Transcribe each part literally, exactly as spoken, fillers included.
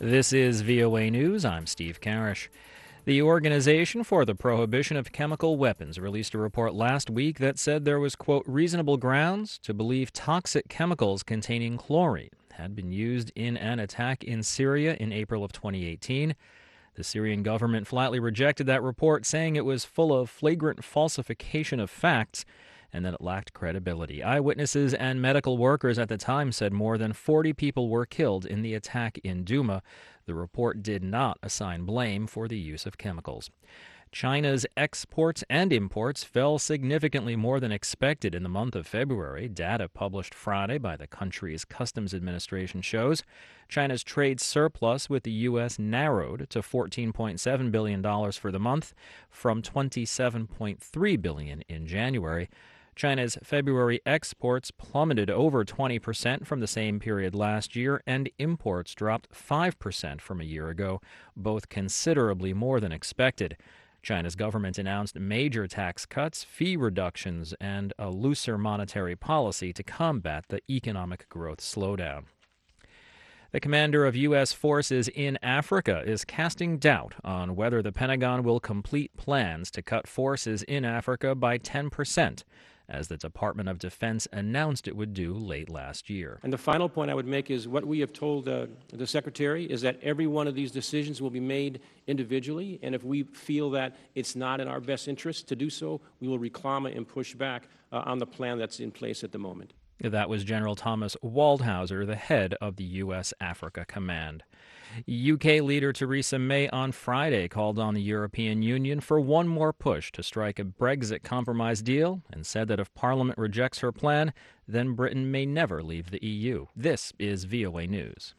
This is V O A News. I'm Steve Karish. The Organization for the Prohibition of Chemical Weapons released a report last week that said there was, quote, reasonable grounds to believe toxic chemicals containing chlorine had been used in an attack in Syria in April of twenty eighteen. The Syrian government flatly rejected that report, saying it was full of flagrant falsification of facts and that it lacked credibility. Eyewitnesses and medical workers at the time said more than forty people were killed in the attack in Douma. The report did not assign blame for the use of chemicals. China's exports and imports fell significantly more than expected in the month of February. Data published Friday by the country's Customs Administration shows China's trade surplus with the U S narrowed to fourteen point seven billion dollars for the month from twenty-seven point three billion dollars in January. China's February exports plummeted over twenty percent from the same period last year, and imports dropped five percent from a year ago, both considerably more than expected. China's government announced major tax cuts, fee reductions, and a looser monetary policy to combat the economic growth slowdown. The commander of U S forces in Africa is casting doubt on whether the Pentagon will complete plans to cut forces in Africa by ten percent, as the Department of Defense announced it would do late last year. And the final point I would make is what we have told uh, the Secretary is that every one of these decisions will be made individually, and if we feel that it's not in our best interest to do so, we will reclaim and push back uh, on the plan that's in place at the moment. That was General Thomas Waldhauser, the head of the U S Africa Command. U K leader Theresa May on Friday called on the European Union for one more push to strike a Brexit compromise deal and said that if Parliament rejects her plan, then Britain may never leave the E U. This is V O A News.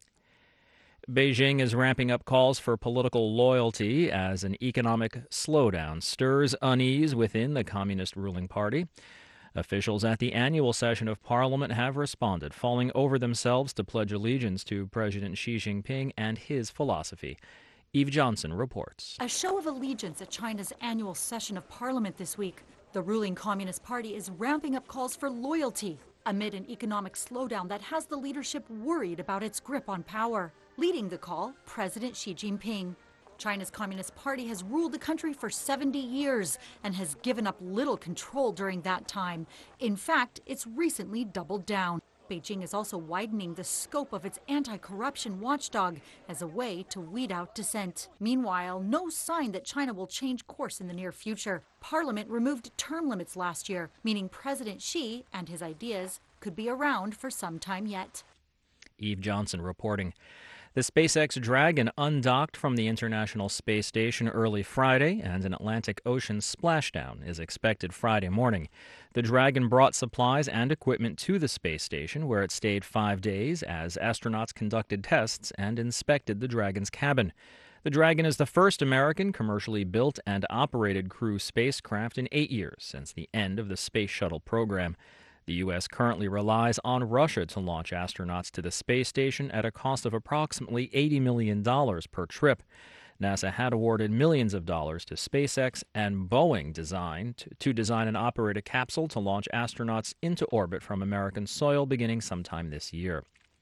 Beijing is ramping up calls for political loyalty as an economic slowdown stirs unease within the communist ruling party. Officials at the annual session of Parliament have responded, falling over themselves to pledge allegiance to President Xi Jinping and his philosophy. Eve Johnson reports. A show of allegiance at China's annual session of Parliament this week. The ruling Communist Party is ramping up calls for loyalty amid an economic slowdown that has the leadership worried about its grip on power. Leading the call, President Xi Jinping. China's Communist Party has ruled the country for seventy years and has given up little control during that time. In fact, it's recently doubled down. Beijing is also widening the scope of its anti-corruption watchdog as a way to weed out dissent. Meanwhile, no sign that China will change course in the near future. Parliament removed term limits last year, meaning President Xi and his ideas could be around for some time yet. Eve Johnson reporting. The SpaceX Dragon undocked from the International Space Station early Friday, and an Atlantic Ocean splashdown is expected Friday morning. The Dragon brought supplies and equipment to the space station, where it stayed five days as astronauts conducted tests and inspected the Dragon's cabin. The Dragon is the first American commercially built and operated crew spacecraft in eight years since the end of the Space Shuttle program. The U S currently relies on Russia to launch astronauts to the space station at a cost of approximately eighty million dollars per trip. NASA had awarded millions of dollars to SpaceX and Boeing designed to, to design and operate a capsule to launch astronauts into orbit from American soil beginning sometime this year.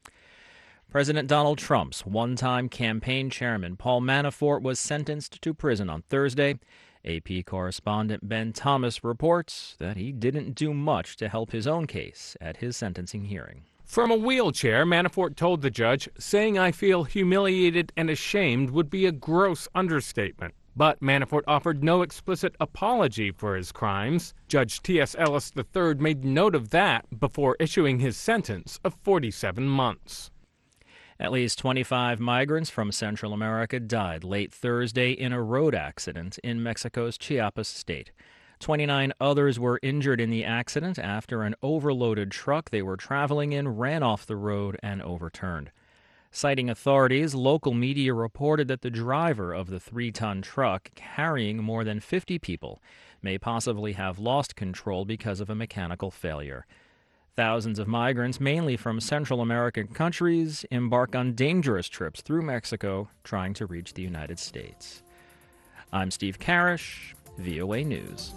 President Donald Trump's one-time campaign chairman, Paul Manafort, was sentenced to prison on Thursday. A P correspondent Ben Thomas reports that he didn't do much to help his own case at his sentencing hearing. From a wheelchair, Manafort told the judge, saying I feel humiliated and ashamed would be a gross understatement. But Manafort offered no explicit apology for his crimes. Judge T S Ellis the third made note of that before issuing his sentence of forty-seven months. At least twenty-five migrants from Central America died late Thursday in a road accident in Mexico's Chiapas state. twenty-nine others were injured in the accident after an overloaded truck they were traveling in ran off the road and overturned. Citing authorities, local media reported that the driver of the three-ton truck carrying more than fifty people may possibly have lost control because of a mechanical failure. Thousands of migrants, mainly from Central American countries, embark on dangerous trips through Mexico trying to reach the United States. I'm Steve Karish, V O A News.